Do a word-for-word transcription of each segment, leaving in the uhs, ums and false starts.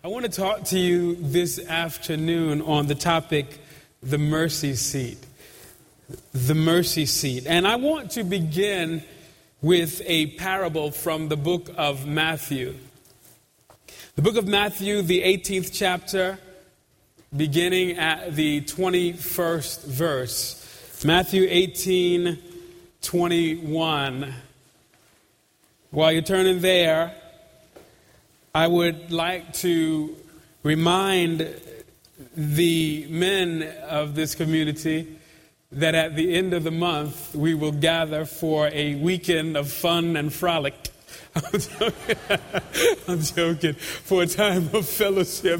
I want to talk to you this afternoon on the topic, the mercy seat. The mercy seat. And I want to begin with a parable from the book of Matthew. The book of Matthew, the eighteenth chapter, beginning at the twenty-first verse. Matthew eighteen, twenty-one. While you're turning there, I would like to remind the men of this community that at the end of the month, we will gather for a weekend of fun and frolic. I'm joking. I'm joking. For a time of fellowship.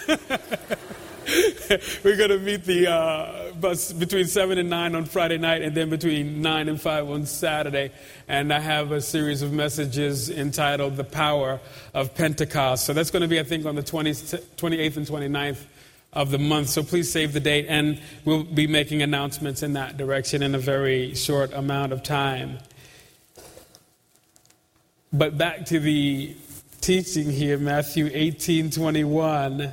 We're going to meet the uh, bus between seven and nine on Friday night, and then between nine and five on Saturday. And I have a series of messages entitled The Power of Pentecost. So that's going to be, I think, on the twentieth, twenty-eighth and twenty-ninth of the month. So please save the date, and we'll be making announcements in that direction in a very short amount of time. But back to the teaching here, Matthew eighteen, twenty-one.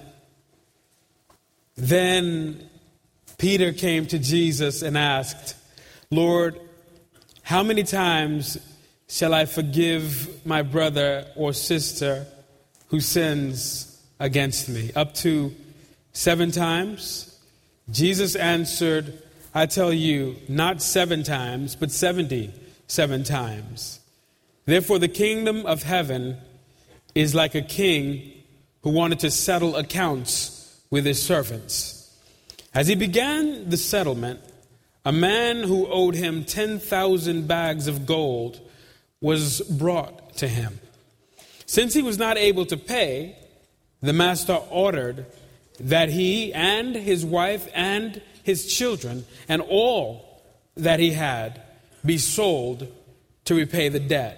Then Peter came to Jesus and asked, "Lord, how many times shall I forgive my brother or sister who sins against me? Up to seven times?" Jesus answered, "I tell you, not seven times, but seventy-seven times. Therefore the kingdom of heaven is like a king who wanted to settle accounts with his servants. As he began the settlement, a man who owed him ten thousand bags of gold was brought to him. Since he was not able to pay, the master ordered that he and his wife and his children and all that he had be sold to repay the debt.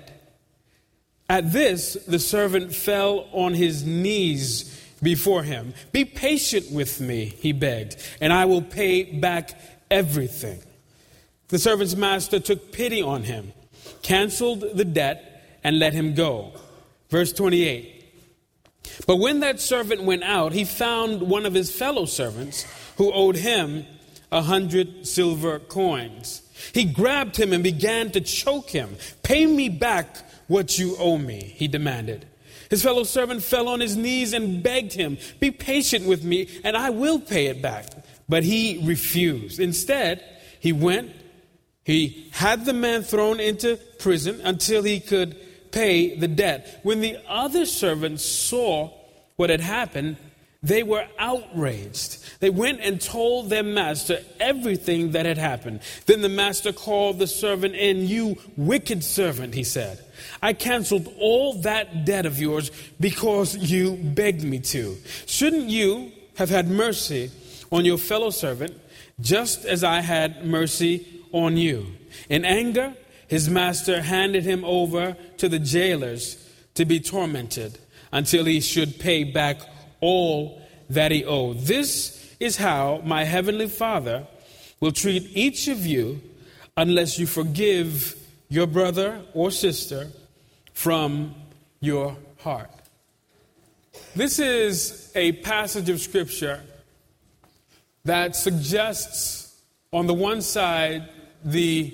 At this, the servant fell on his knees before him. 'Be patient with me,' he begged, 'and I will pay back everything.' The servant's master took pity on him, canceled the debt, and let him go." Verse twenty-eight. "But when that servant went out, he found one of his fellow servants who owed him a hundred silver coins. He grabbed him and began to choke him. 'Pay me back what you owe me,' he demanded. His fellow servant fell on his knees and begged him, 'Be patient with me, and I will pay it back.' But he refused. Instead, he went, he had the man thrown into prison until he could pay the debt. When the other servants saw what had happened, they were outraged. They went and told their master everything that had happened. Then the master called the servant in. 'You wicked servant,' he said. 'I canceled all that debt of yours because you begged me to. Shouldn't you have had mercy on your fellow servant, just as I had mercy on you?' In anger, his master handed him over to the jailers to be tormented until he should pay back all that he owed. This is how my heavenly Father will treat each of you unless you forgive your brother or sister from your heart." This is a passage of Scripture that suggests, on the one side, the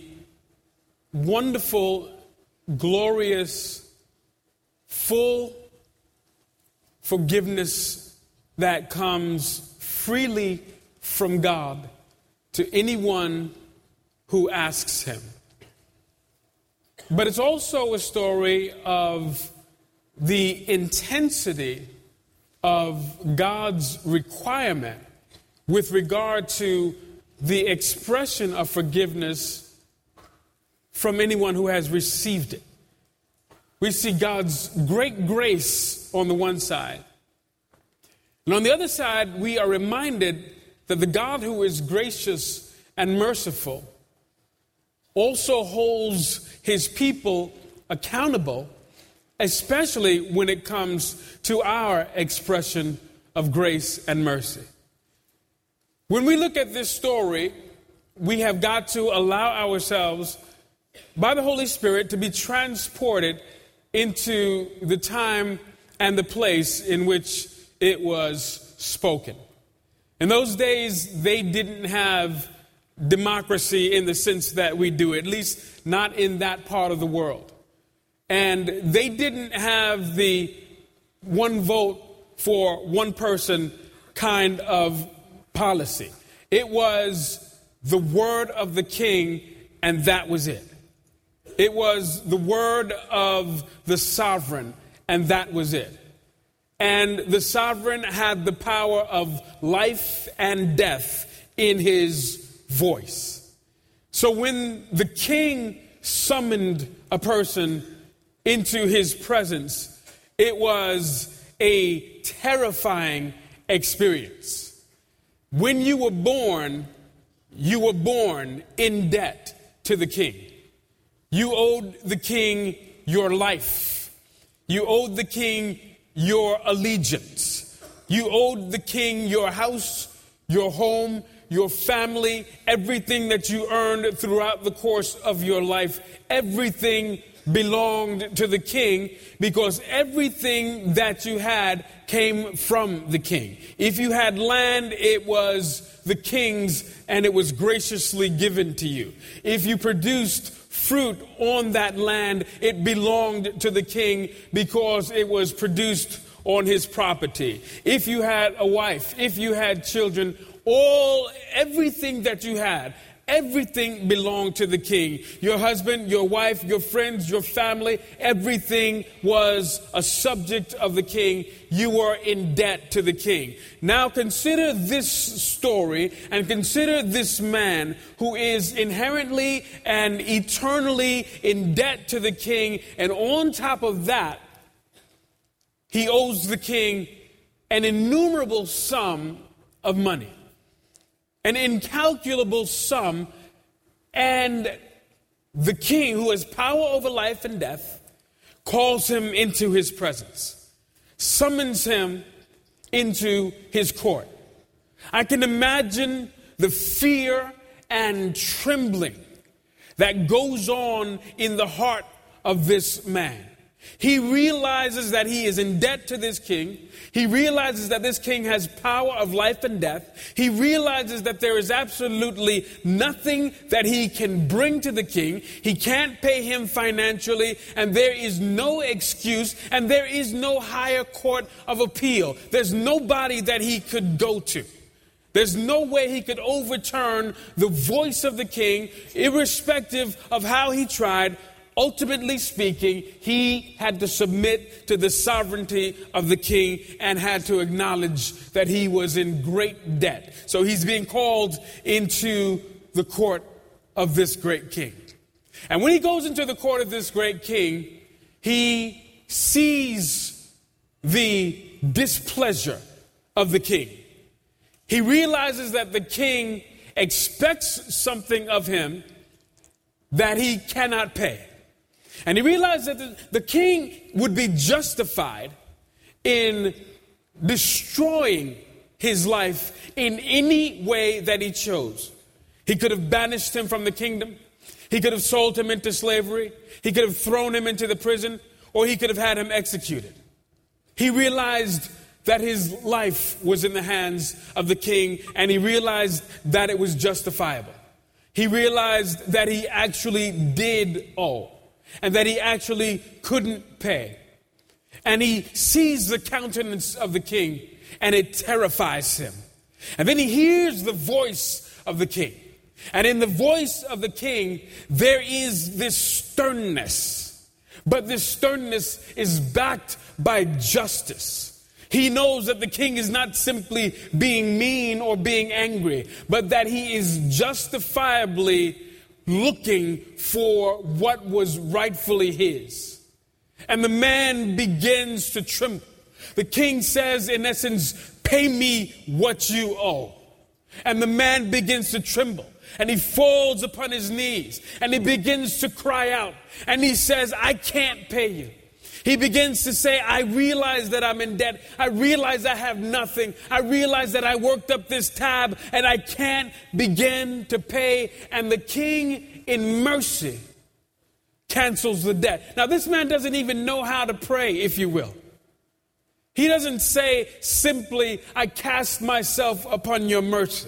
wonderful, glorious, full forgiveness that comes freely from God to anyone who asks him. But it's also a story of the intensity of God's requirement with regard to the expression of forgiveness from anyone who has received it. We see God's great grace on the one side. And on the other side, we are reminded that the God who is gracious and merciful also holds his people accountable, especially when it comes to our expression of grace and mercy. When we look at this story, we have got to allow ourselves, by the Holy Spirit, to be transported into the time and the place in which it was spoken. In those days, they didn't have democracy in the sense that we do, at least not in that part of the world. And they didn't have the one vote for one person kind of policy. It was the word of the king, and that was it. It was the word of the sovereign, and that was it. And the sovereign had the power of life and death in his voice. So when the king summoned a person into his presence, it was a terrifying experience. When you were born, you were born in debt to the king. You owed the king your life. You owed the king your allegiance. You owed the king your house, your home, your family, everything that you earned throughout the course of your life. Everything belonged to the king because everything that you had came from the king. If you had land, it was the king's and it was graciously given to you. If you produced fruit on that land, it belonged to the king because it was produced on his property. If you had a wife, if you had children, all, everything that you had, everything belonged to the king. Your husband, your wife, your friends, your family, everything was a subject of the king. You were in debt to the king. Now consider this story and consider this man who is inherently and eternally in debt to the king. And on top of that, he owes the king an innumerable sum of money. An incalculable sum, and the king, who has power over life and death, calls him into his presence, summons him into his court. I can imagine the fear and trembling that goes on in the heart of this man. He realizes that he is in debt to this king. He realizes that this king has power of life and death. He realizes that there is absolutely nothing that he can bring to the king. He can't pay him financially, and there is no excuse, and there is no higher court of appeal. There's nobody that he could go to. There's no way he could overturn the voice of the king, irrespective of how he tried. Ultimately speaking, he had to submit to the sovereignty of the king and had to acknowledge that he was in great debt. So he's being called into the court of this great king. And when he goes into the court of this great king, he sees the displeasure of the king. He realizes that the king expects something of him that he cannot pay. And he realized that the, the king would be justified in destroying his life in any way that he chose. He could have banished him from the kingdom. He could have sold him into slavery. He could have thrown him into the prison, or he could have had him executed. He realized that his life was in the hands of the king, and he realized that it was justifiable. He realized that he actually did owe, and that he actually couldn't pay. And he sees the countenance of the king, and it terrifies him. And then he hears the voice of the king. And in the voice of the king, there is this sternness. But this sternness is backed by justice. He knows that the king is not simply being mean or being angry, but that he is justifiably looking for what was rightfully his. And the man begins to tremble. The king says, in essence, pay me what you owe. And the man begins to tremble. And he falls upon his knees. And he begins to cry out. And he says, I can't pay you. He begins to say, I realize that I'm in debt. I realize I have nothing. I realize that I worked up this tab and I can't begin to pay. And the king, in mercy, cancels the debt. Now, this man doesn't even know how to pray, if you will. He doesn't say simply, I cast myself upon your mercy.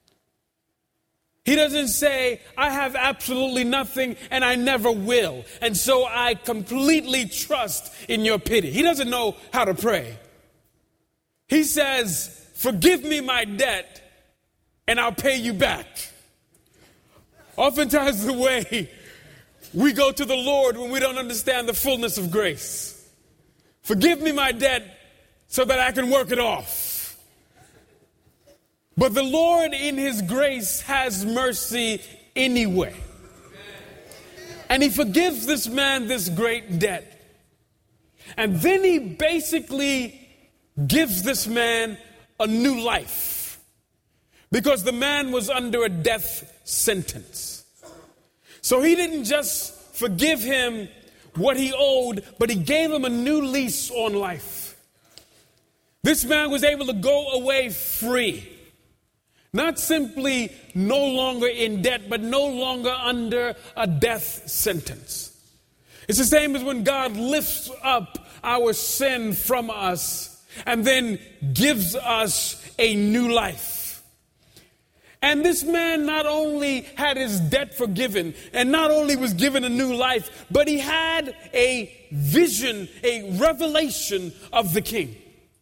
He doesn't say, I have absolutely nothing and I never will, and so I completely trust in your pity. He doesn't know how to pray. He says, forgive me my debt and I'll pay you back. Oftentimes the way we go to the Lord when we don't understand the fullness of grace. Forgive me my debt so that I can work it off. But the Lord in his grace has mercy anyway. And he forgives this man this great debt. And then he basically gives this man a new life. Because the man was under a death sentence. So he didn't just forgive him what he owed, but he gave him a new lease on life. This man was able to go away free. Not simply no longer in debt, but no longer under a death sentence. It's the same as when God lifts up our sin from us and then gives us a new life. And this man not only had his debt forgiven and not only was given a new life, but he had a vision, a revelation of the king.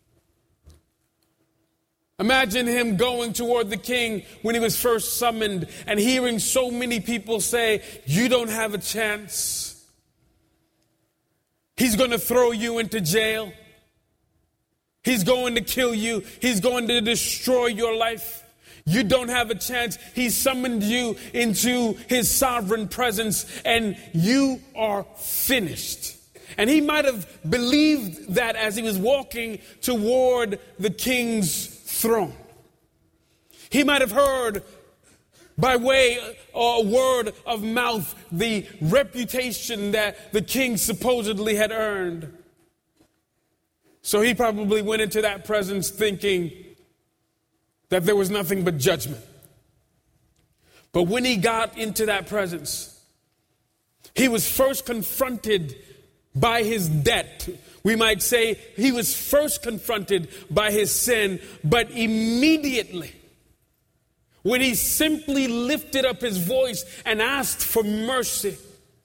Imagine him going toward the king when he was first summoned and hearing so many people say, you don't have a chance. He's going to throw you into jail. He's going to kill you. He's going to destroy your life. You don't have a chance. He summoned you into his sovereign presence and you are finished. And he might have believed that as he was walking toward the king's throne. He might have heard by way or word of mouth the reputation that the king supposedly had earned. So he probably went into that presence thinking that there was nothing but judgment. But when he got into that presence, he was first confronted by his debt. We might say he was first confronted by his sin, but immediately, when he simply lifted up his voice and asked for mercy,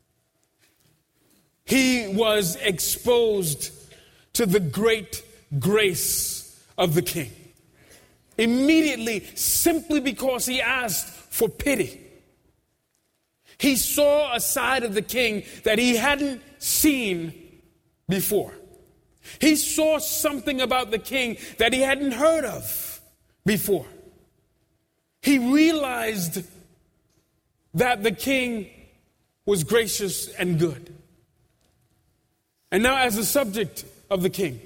he was exposed to the great grace of the king. Immediately, simply because he asked for pity. He saw a side of the king that he hadn't seen before. He saw something about the king that he hadn't heard of before. He realized that the king was gracious and good. And now, as the subject of the king,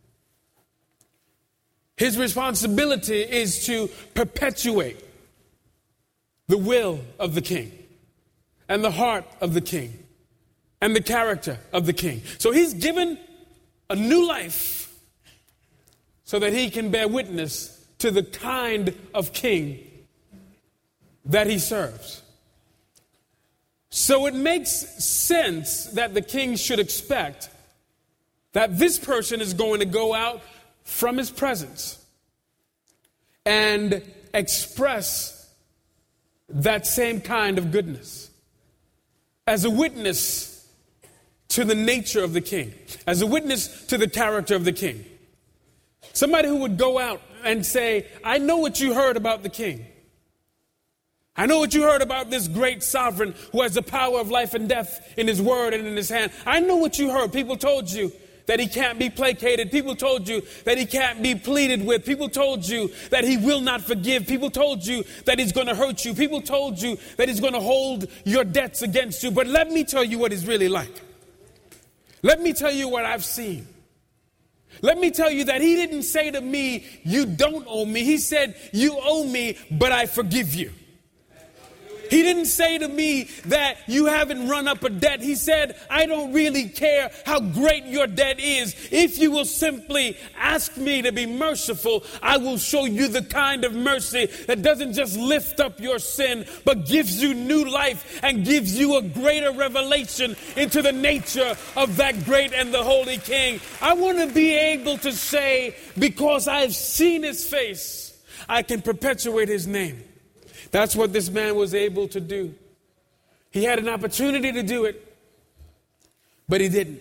his responsibility is to perpetuate the will of the king and the heart of the king and the character of the king. So he's given a new life so that he can bear witness to the kind of king that he serves. So it makes sense that the king should expect that this person is going to go out from his presence and express that same kind of goodness as a witness to the nature of the king, as a witness to the character of the king. Somebody who would go out and say, I know what you heard about the king. I know what you heard about this great sovereign who has the power of life and death in his word and in his hand. I know what you heard. People told you that he can't be placated. People told you that he can't be pleaded with. People told you that he will not forgive. People told you that he's going to hurt you. People told you that he's going to hold your debts against you. But let me tell you what he's really like. Let me tell you what I've seen. Let me tell you that he didn't say to me, you don't owe me. He said, you owe me, but I forgive you. He didn't say to me that you haven't run up a debt. He said, I don't really care how great your debt is. If you will simply ask me to be merciful, I will show you the kind of mercy that doesn't just lift up your sin, but gives you new life and gives you a greater revelation into the nature of that great and the holy King. I want to be able to say, because I've seen his face, I can perpetuate his name. That's what this man was able to do. He had an opportunity to do it, but he didn't.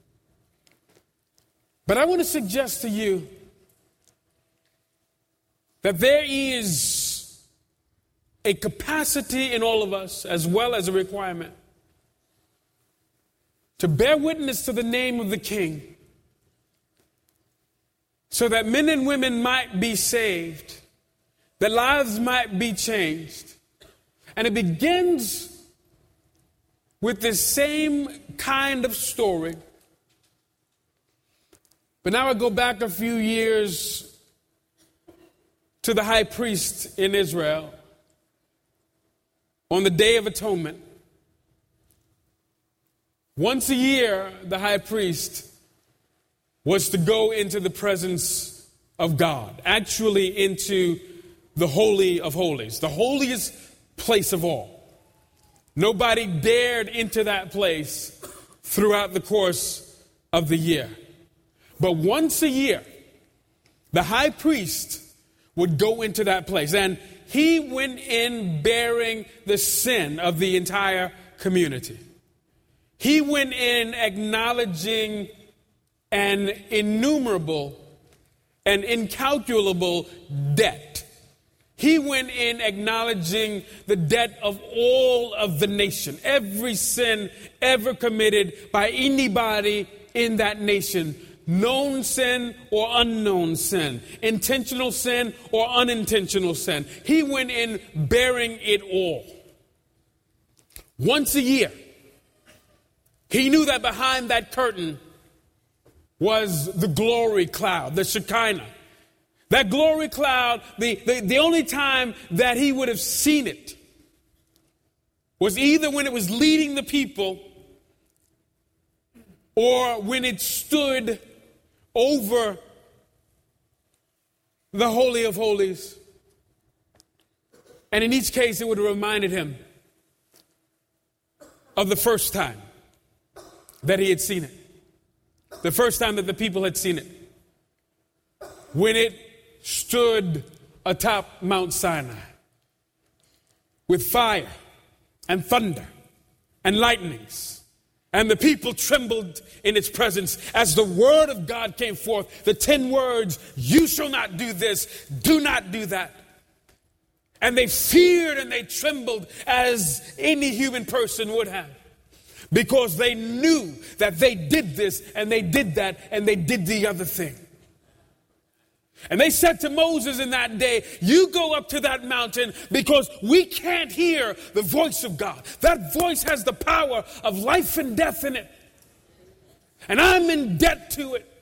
But I want to suggest to you that there is a capacity in all of us, as well as a requirement, to bear witness to the name of the King, so that men and women might be saved, that lives might be changed. And it begins with this same kind of story. But now I go back a few years to the high priest in Israel on the Day of Atonement. Once a year, the high priest was to go into the presence of God, actually into the Holy of Holies, the holiest place of all. Nobody dared into that place throughout the course of the year. But once a year, the high priest would go into that place, and he went in bearing the sin of the entire community. He went in acknowledging an innumerable and incalculable debt. He went in acknowledging the debt of all of the nation, every sin ever committed by anybody in that nation, known sin or unknown sin, intentional sin or unintentional sin. He went in bearing it all. Once a year, he knew that behind that curtain was the glory cloud, the Shekinah. That glory cloud, the, the, the only time that he would have seen it was either when it was leading the people or when it stood over the Holy of Holies. And in each case, it would have reminded him of the first time that he had seen it. The first time that the people had seen it. When it stood atop Mount Sinai with fire and thunder and lightnings, and the people trembled in its presence as the word of God came forth, the ten words, you shall not do this, do not do that. And they feared and they trembled as any human person would have, because they knew that they did this and they did that and they did the other thing. And they said to Moses in that day, you go up to that mountain because we can't hear the voice of God. That voice has the power of life and death in it. And I'm in debt to it.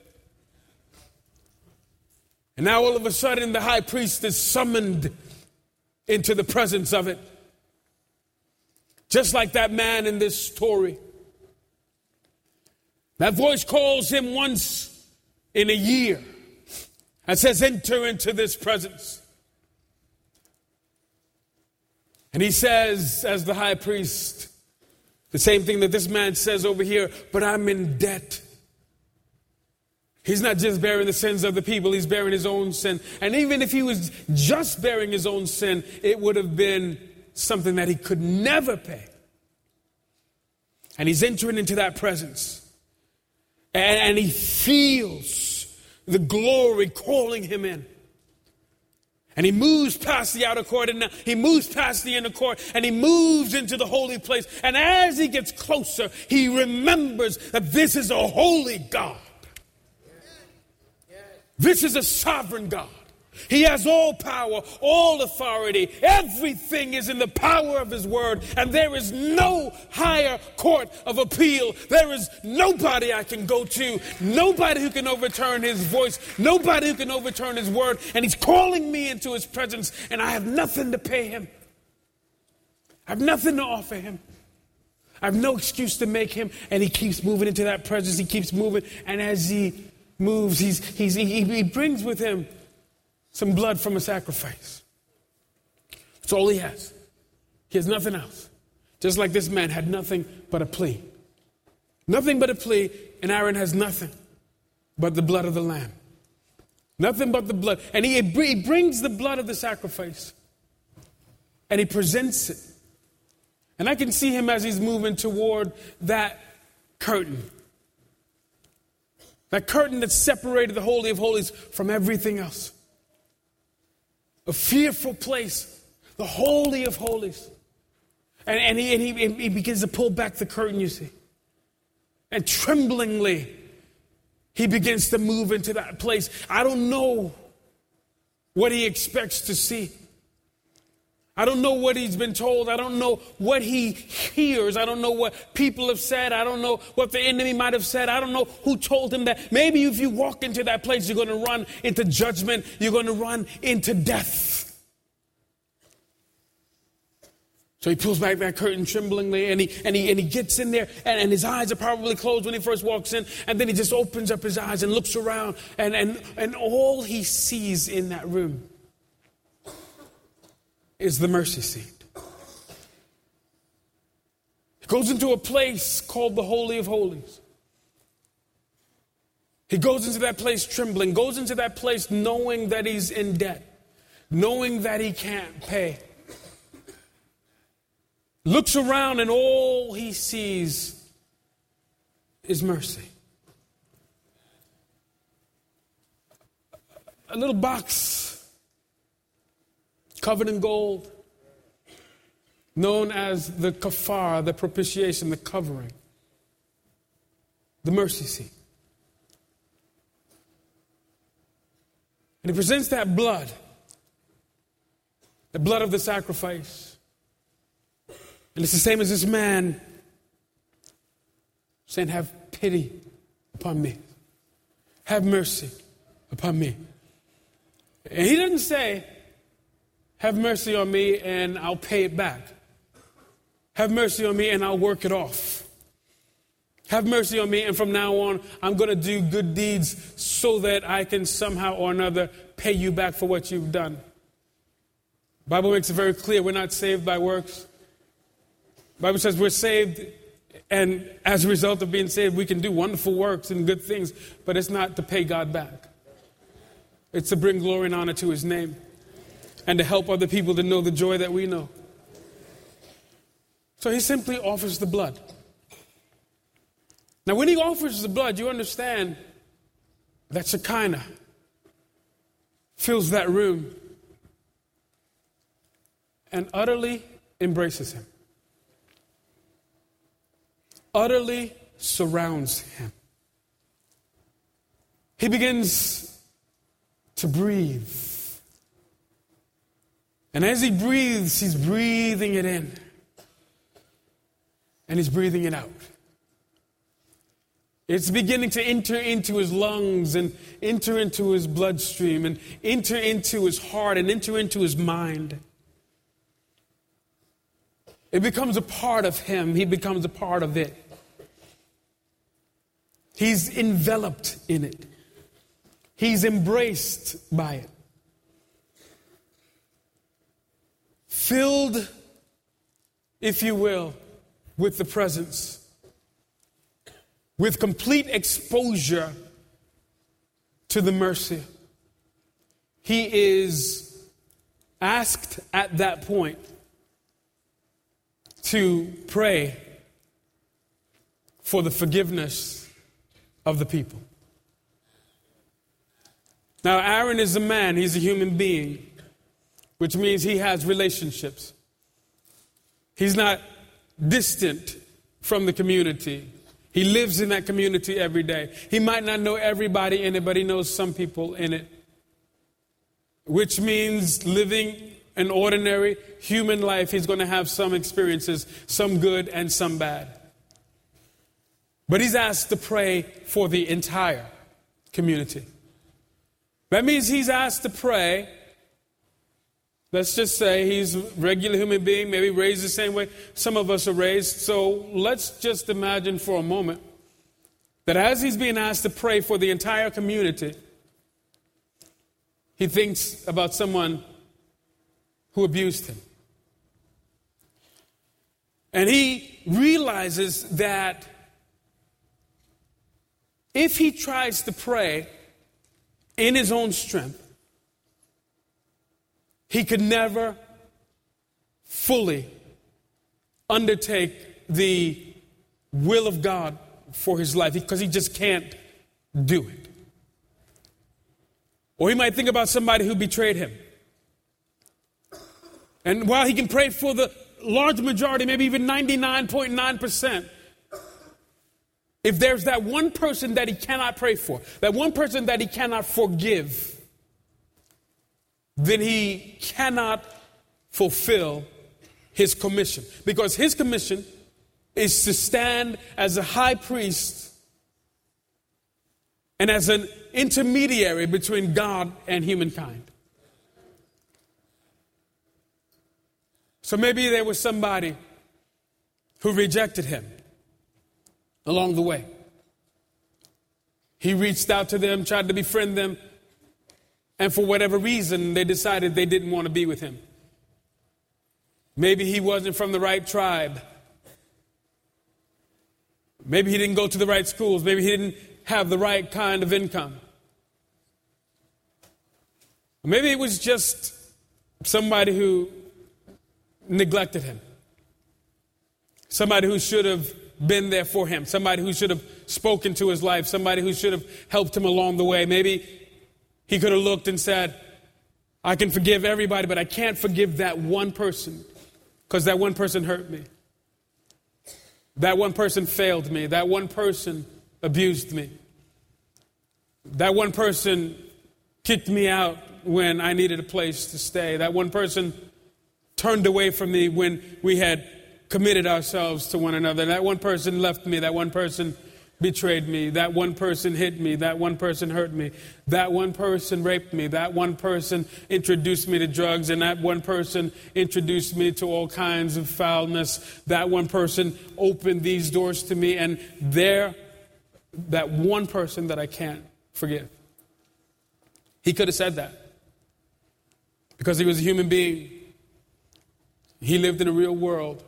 And now all of a sudden the high priest is summoned into the presence of it. Just like that man in this story. That voice calls him once in a year. And says, enter into this presence. And he says, as the high priest, the same thing that this man says over here, but I'm in debt. He's not just bearing the sins of the people, he's bearing his own sin. And even if he was just bearing his own sin, it would have been something that he could never pay. And he's entering into that presence. And, and he feels the glory calling him in. And he moves past the outer court, and now he moves past the inner court, and he moves into the holy place. And as he gets closer, he remembers that this is a holy God. This is a sovereign God. He has all power, all authority. Everything is in the power of his word. And there is no higher court of appeal. There is nobody I can go to. Nobody who can overturn his voice. Nobody who can overturn his word. And he's calling me into his presence, and I have nothing to pay him. I have nothing to offer him. I have no excuse to make him. And he keeps moving into that presence. He keeps moving. And as he moves, he's, he's, he, he brings with him some blood from a sacrifice. That's all he has. He has nothing else. Just like this man had nothing but a plea. Nothing but a plea, and Aaron has nothing but the blood of the lamb. Nothing but the blood. And he, he brings the blood of the sacrifice. And he presents it. And I can see him as he's moving toward that curtain. That curtain that separated the Holy of Holies from everything else. A fearful place. The Holy of Holies. And, and, he, and he, he begins to pull back the curtain, you see. And tremblingly, he begins to move into that place. I don't know what he expects to see. I don't know what he's been told. I don't know what he hears. I don't know what people have said. I don't know what the enemy might have said. I don't know who told him that. Maybe if you walk into that place, you're going to run into judgment. You're going to run into death. So he pulls back that curtain tremblingly, and he and he and he gets in there, and, and his eyes are probably closed when he first walks in, and then he just opens up his eyes and looks around, and and, and all he sees in that room is the mercy seat. He goes into a place called the Holy of Holies. He goes into that place trembling, goes into that place knowing that he's in debt, knowing that he can't pay. Looks around and all he sees is mercy. A little box covered in gold, known as the kafar, the propitiation, the covering, the mercy seat. And he presents that blood, the blood of the sacrifice. And it's the same as this man saying, have pity upon me. Have mercy upon me. And he doesn't say, have mercy on me and I'll pay it back. Have mercy on me and I'll work it off. Have mercy on me and from now on I'm going to do good deeds so that I can somehow or another pay you back for what you've done. The Bible makes it very clear we're not saved by works. The Bible says we're saved, and as a result of being saved, we can do wonderful works and good things, but it's not to pay God back. It's to bring glory and honor to his name and to help other people to know the joy that we know. So he simply offers the blood. Now, when he offers the blood, you understand that Shekinah fills that room and utterly embraces him. Utterly surrounds him. He begins to breathe. And as he breathes, he's breathing it in. And he's breathing it out. It's beginning to enter into his lungs and enter into his bloodstream and enter into his heart and enter into his mind. It becomes a part of him. He becomes a part of it. He's enveloped in it. He's embraced by it. Filled, if you will, with the presence. With complete exposure to the mercy. He is asked at that point to pray for the forgiveness of the people. Now, Aaron is a man, he's a human being, which means he has relationships. He's not distant from the community. He lives in that community every day. He might not know everybody in it, but he knows some people in it. Which means living an ordinary human life, he's going to have some experiences, some good and some bad. But he's asked to pray for the entire community. That means he's asked to pray Let's just say he's a regular human being, maybe raised the same way some of us are raised. So let's just imagine for a moment that as he's being asked to pray for the entire community, he thinks about someone who abused him. And he realizes that if he tries to pray in his own strength, he could never fully undertake the will of God for his life because he just can't do it. Or he might think about somebody who betrayed him. And while he can pray for the large majority, maybe even ninety-nine point nine percent, if there's that one person that he cannot pray for, that one person that he cannot forgive, then he cannot fulfill his commission. Because his commission is to stand as a high priest and as an intermediary between God and humankind. So maybe there was somebody who rejected him along the way. He reached out to them, tried to befriend them, and for whatever reason, they decided they didn't want to be with him. Maybe he wasn't from the right tribe. Maybe he didn't go to the right schools. Maybe he didn't have the right kind of income. Maybe it was just somebody who neglected him. Somebody who should have been there for him. Somebody who should have spoken to his life. Somebody who should have helped him along the way. Maybe he could have looked and said, I can forgive everybody, but I can't forgive that one person because that one person hurt me. That one person failed me. That one person abused me. That one person kicked me out when I needed a place to stay. That one person turned away from me when we had committed ourselves to one another. That one person left me. That one person betrayed me. That one person hit me. That one person hurt me. That one person raped me. That one person introduced me to drugs. And that one person introduced me to all kinds of foulness. That one person opened these doors to me. And they're that one person that I can't forgive. He could have said that because he was a human being. He lived in a real world.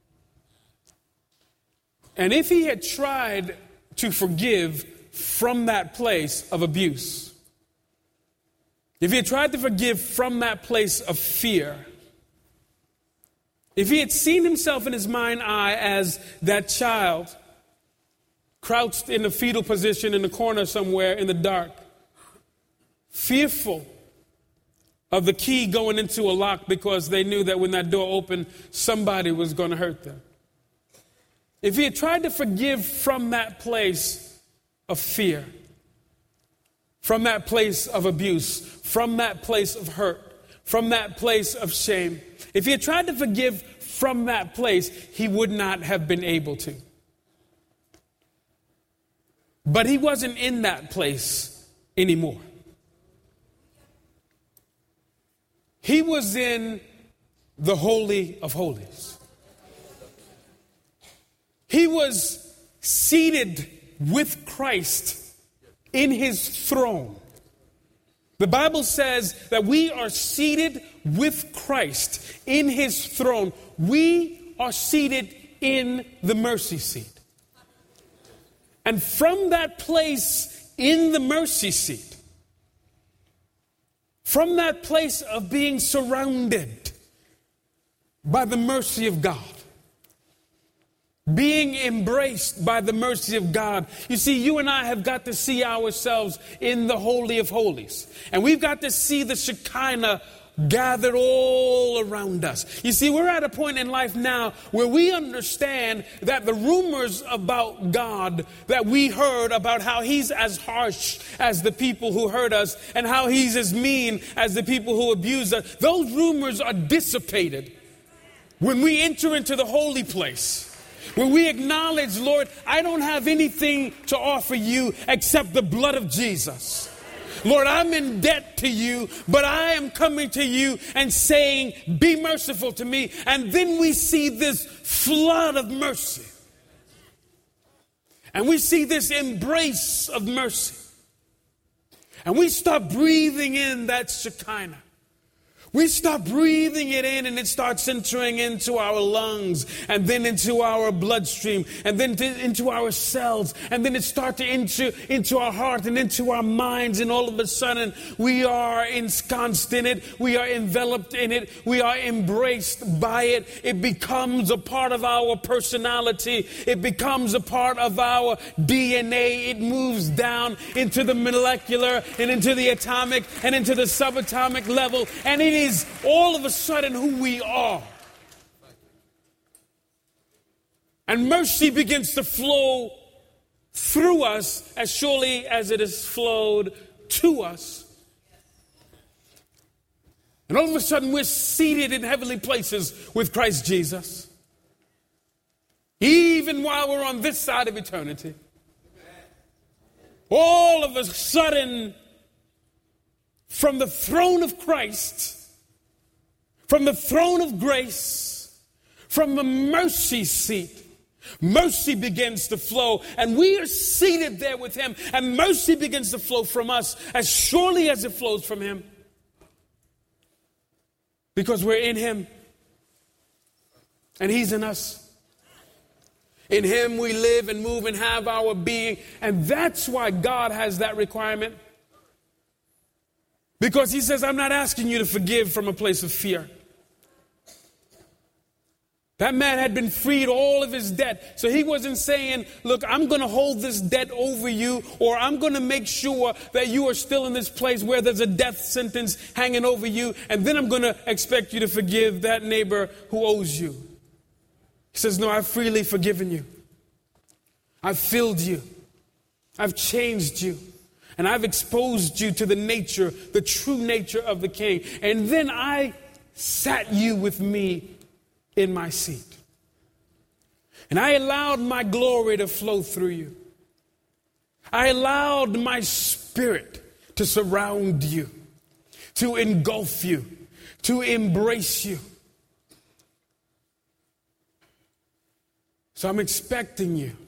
And if he had tried to forgive from that place of abuse, if he had tried to forgive from that place of fear, if he had seen himself in his mind's eye as that child crouched in a fetal position in the corner somewhere in the dark, fearful of the key going into a lock because they knew that when that door opened, somebody was going to hurt them. If he had tried to forgive from that place of fear, from that place of abuse, from that place of hurt, from that place of shame, if he had tried to forgive from that place, he would not have been able to. But he wasn't in that place anymore. He was in the Holy of Holies. He was seated with Christ in his throne. The Bible says that we are seated with Christ in his throne. We are seated in the mercy seat. And from that place in the mercy seat, from that place of being surrounded by the mercy of God, being embraced by the mercy of God. You see, you and I have got to see ourselves in the Holy of Holies. And we've got to see the Shekinah gathered all around us. You see, we're at a point in life now where we understand that the rumors about God that we heard about how he's as harsh as the people who hurt us and how he's as mean as the people who abuse us, those rumors are dissipated when we enter into the holy place. When we acknowledge, Lord, I don't have anything to offer you except the blood of Jesus. Lord, I'm in debt to you, but I am coming to you and saying, be merciful to me. And then we see this flood of mercy. And we see this embrace of mercy. And we start breathing in that Shekinah. We start breathing it in, and it starts entering into our lungs, and then into our bloodstream, and then to, into our cells, and then it starts to enter into our heart and into our minds, and all of a sudden we are ensconced in it, we are enveloped in it, we are embraced by it. It becomes a part of our personality. It becomes a part of our D N A. It moves down into the molecular and into the atomic and into the subatomic level, and it is is all of a sudden who we are. And mercy begins to flow through us as surely as it has flowed to us. And all of a sudden we're seated in heavenly places with Christ Jesus. Even while we're on this side of eternity. All of a sudden, from the throne of Christ, from the throne of grace, from the mercy seat, mercy begins to flow, and we are seated there with him, and mercy begins to flow from us as surely as it flows from him. Because we're in him, and he's in us. In him we live and move and have our being, and that's why God has that requirement. Because he says, I'm not asking you to forgive from a place of fear. That man had been freed all of his debt. So he wasn't saying, look, I'm going to hold this debt over you, or I'm going to make sure that you are still in this place where there's a death sentence hanging over you, and then I'm going to expect you to forgive that neighbor who owes you. He says, no, I've freely forgiven you. I've filled you. I've changed you. And I've exposed you to the nature, the true nature of the King. And then I sat you with me in my seat. And I allowed my glory to flow through you. I allowed my spirit to surround you, to engulf you, to embrace you. So I'm expecting you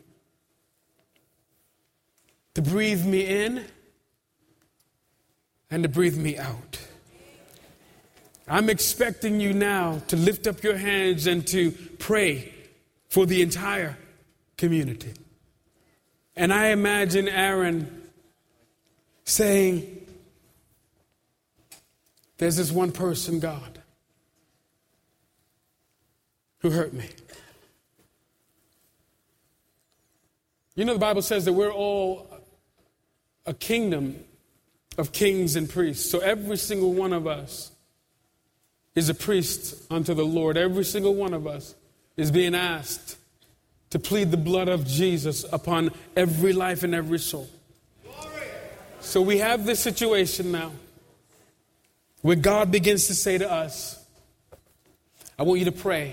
to breathe me in and to breathe me out. I'm expecting you now to lift up your hands and to pray for the entire community. And I imagine Aaron saying, there's this one person, God, who hurt me. You know, the Bible says that we're all a kingdom of kings and priests. So every single one of us is a priest unto the Lord. Every single one of us is being asked to plead the blood of Jesus upon every life and every soul. So we have this situation now where God begins to say to us, I want you to pray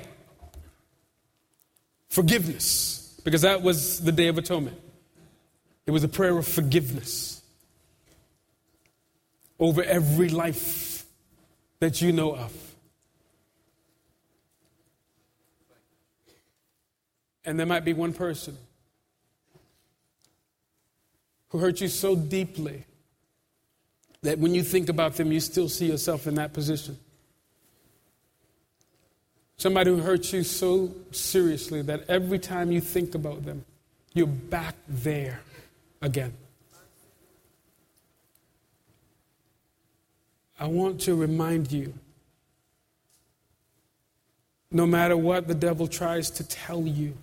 forgiveness, because that was the Day of Atonement. It was a prayer of forgiveness over every life that you know of. And there might be one person who hurt you so deeply that when you think about them, you still see yourself in that position. Somebody who hurt you so seriously that every time you think about them, you're back there again. I want to remind you, no matter what the devil tries to tell you,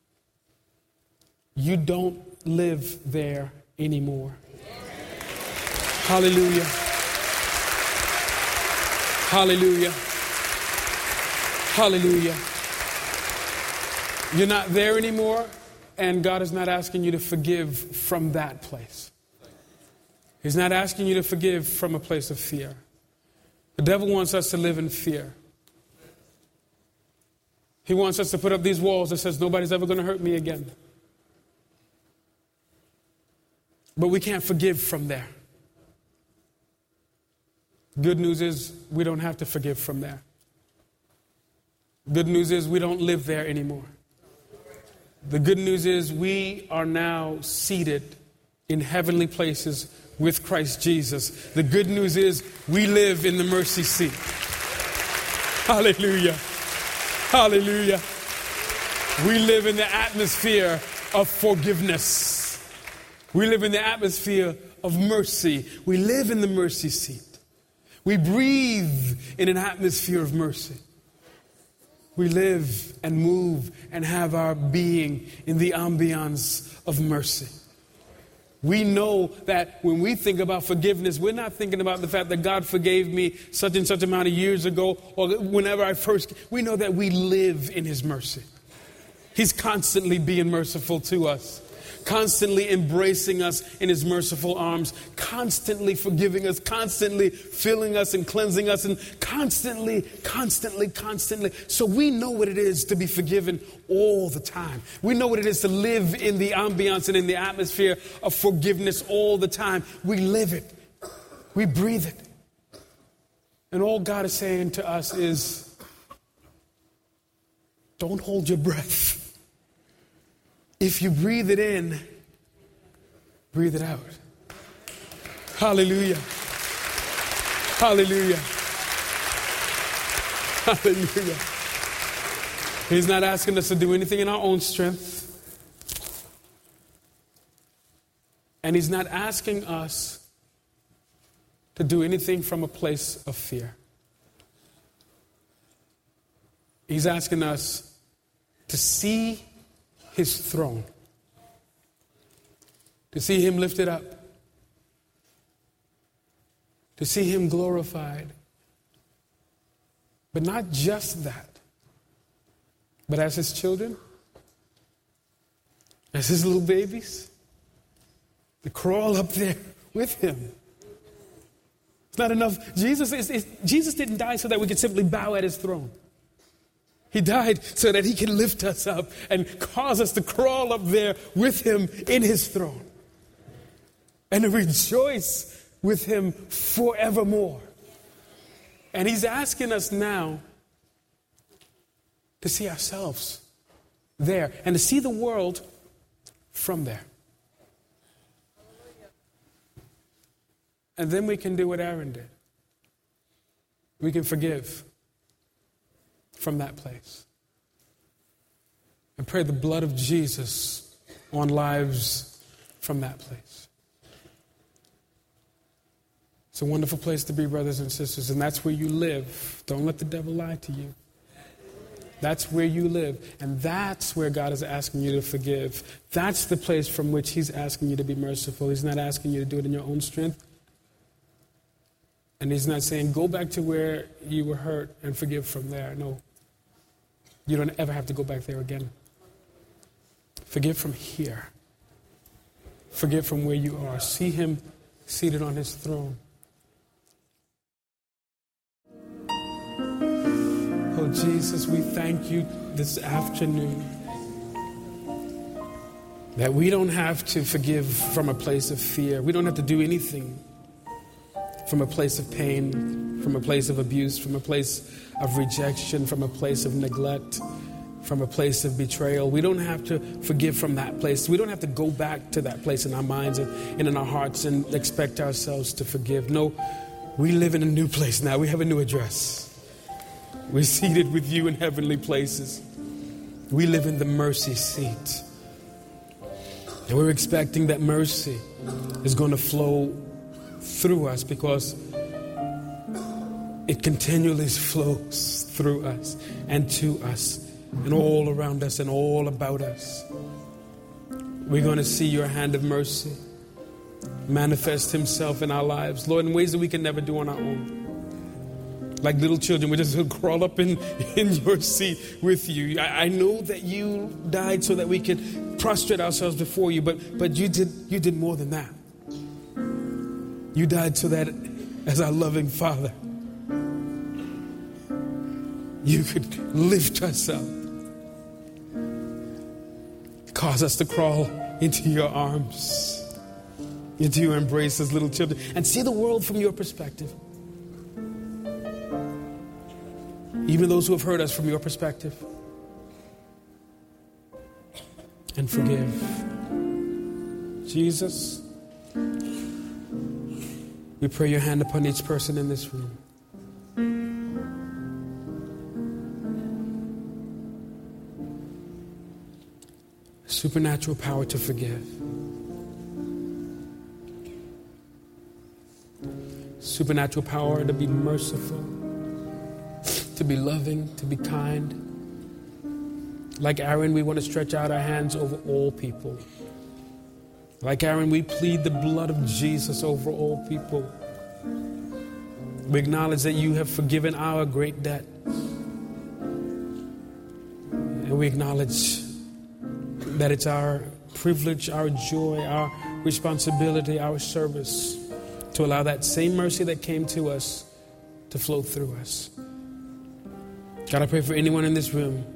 you don't live there anymore. Hallelujah. Hallelujah. Hallelujah. You're not there anymore, and God is not asking you to forgive from that place. He's not asking you to forgive from a place of fear. The devil wants us to live in fear. He wants us to put up these walls that says nobody's ever going to hurt me again. But we can't forgive from there. Good news is we don't have to forgive from there. Good news is we don't live there anymore. The good news is we are now seated in heavenly places with Christ Jesus. The good news is we live in the mercy seat. Hallelujah. Hallelujah. We live in the atmosphere of forgiveness. We live in the atmosphere of mercy. We live in the mercy seat. We breathe in an atmosphere of mercy. We live and move and have our being in the ambiance of mercy. We know that when we think about forgiveness, we're not thinking about the fact that God forgave me such and such amount of years ago or whenever I first... We know that we live in His mercy. He's constantly being merciful to us, constantly embracing us in His merciful arms, constantly forgiving us, constantly filling us and cleansing us, and constantly, constantly, constantly. So we know what it is to be forgiven all the time. We know what it is to live in the ambiance and in the atmosphere of forgiveness all the time. We live it. We breathe it. And all God is saying to us is, don't hold your breath. If you breathe it in, breathe it out. Hallelujah. Hallelujah. Hallelujah. He's not asking us to do anything in our own strength. And He's not asking us to do anything from a place of fear. He's asking us to see His throne, to see Him lifted up, to see Him glorified. But not just that, but as His children, as His little babies, to crawl up there with Him. It's not enough. Jesus, is, is, Jesus didn't die so that we could simply bow at His throne. He died so that He can lift us up and cause us to crawl up there with Him in His throne and to rejoice with Him forevermore. And He's asking us now to see ourselves there and to see the world from there. And then we can do what Aaron did. We can forgive from that place. And pray the blood of Jesus on lives from that place. It's a wonderful place to be, brothers and sisters, and that's where you live. Don't let the devil lie to you. That's where you live, and that's where God is asking you to forgive. That's the place from which He's asking you to be merciful. He's not asking you to do it in your own strength. And He's not saying, go back to where you were hurt and forgive from there. No. You don't ever have to go back there again. Forgive from here. Forgive from where you are. See Him seated on His throne. Oh, Jesus, we thank You this afternoon that we don't have to forgive from a place of fear. We don't have to do anything from a place of pain, from a place of abuse, from a place of rejection, from a place of neglect, from a place of betrayal. We don't have to forgive from that place. We don't have to go back to that place in our minds and in our hearts and expect ourselves to forgive. No, we live in a new place now. We have a new address. We're seated with You in heavenly places. We live in the mercy seat. And we're expecting that mercy is going to flow through us because it continually flows through us and to us and all around us and all about us. We're going to see Your hand of mercy manifest Himself in our lives, Lord, in ways that we can never do on our own. Like little children, we're just going to crawl up in, in Your seat with You. I, I know that You died so that we could prostrate ourselves before You, but, but you did, you did more than that. You died so that as our loving Father, You could lift us up, cause us to crawl into Your arms, into Your embrace as little children, and see the world from Your perspective. even those who have hurt us from your perspective. And forgive. Jesus, we pray your hand upon each person in this room. Supernatural power to forgive. Supernatural power to be merciful, to be loving, to be kind. Like Aaron, we want to stretch out our hands over all people. Like Aaron, we plead the blood of Jesus over all people. We acknowledge that you have forgiven our great debt. And we acknowledge that it's our privilege, our joy, our responsibility, our service to allow that same mercy that came to us to flow through us. God, I pray for anyone in this room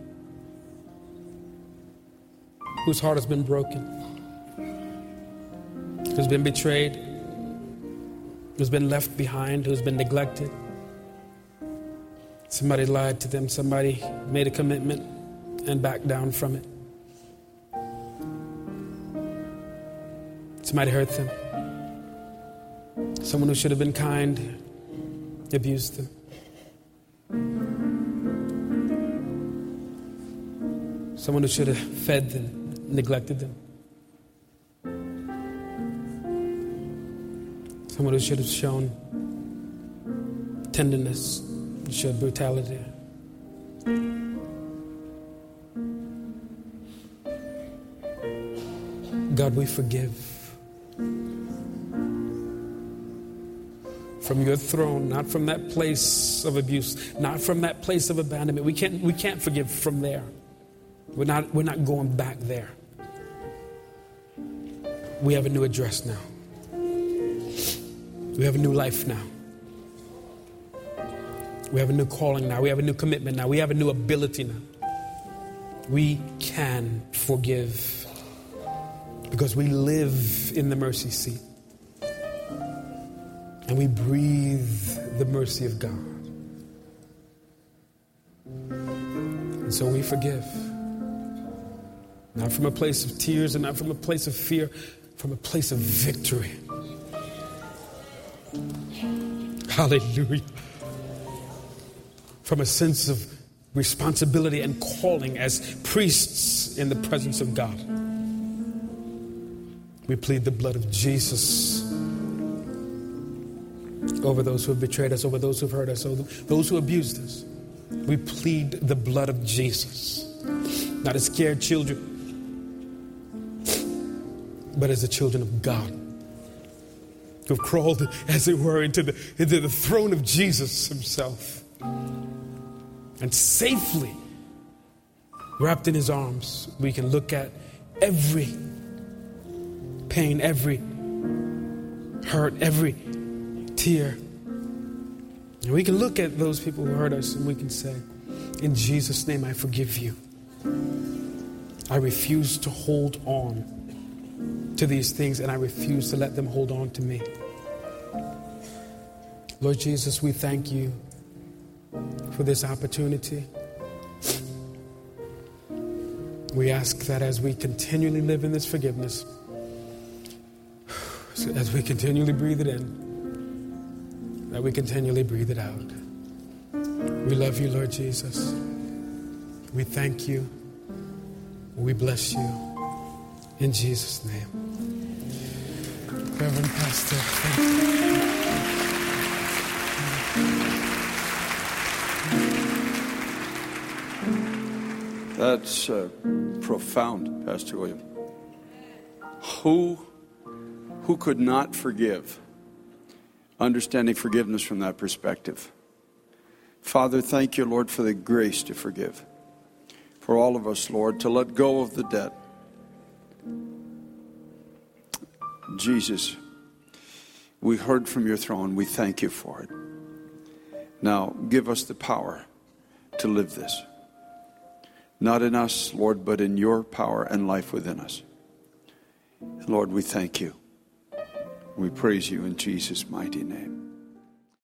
whose heart has been broken, who's been betrayed, who's been left behind, who's been neglected. Somebody lied to them. Somebody made a commitment and backed down from it. Somebody hurt them. Someone who should have been kind abused them. Someone who should have fed them neglected them. Someone who should have shown tenderness showed brutality. God, we forgive. From your throne, not from that place of abuse, not from that place of abandonment. We can't, we can't forgive from there. We're not, we're not going back there. We have a new address now. We have a new life now. We have a new calling now. We have a new commitment now. We have a new ability now. We can forgive because we live in the mercy seat. And we breathe the mercy of God. And so we forgive. Not from a place of tears and not from a place of fear, from a place of victory. Hallelujah. From a sense of responsibility and calling as priests in the presence of God. We plead the blood of Jesus over those who have betrayed us, over those who have hurt us, over those who abused us. We plead the blood of Jesus. Not as scared children, but as the children of God. Who have crawled, as it were, into the, into the throne of Jesus himself. And safely, wrapped in his arms, we can look at every pain, every hurt, every tear. And we can look at those people who hurt us and we can say, in Jesus' name, I forgive you. I refuse to hold on to these things and I refuse to let them hold on to me. Lord Jesus, we thank you for this opportunity. We ask that as we continually live in this forgiveness, as we continually breathe it in, that we continually breathe it out. We love you, Lord Jesus. We thank you. We bless you. In Jesus' name. Reverend Pastor, thank you. That's uh, profound, Pastor William. Who, who could not forgive? Understanding forgiveness from that perspective. Father, thank you, Lord, for the grace to forgive. For all of us, Lord, to let go of the debt. Jesus, we heard from your throne. We thank you for it. Now, give us the power to live this. Not in us, Lord, but in your power and life within us. Lord, we thank you. We praise you in Jesus' mighty name.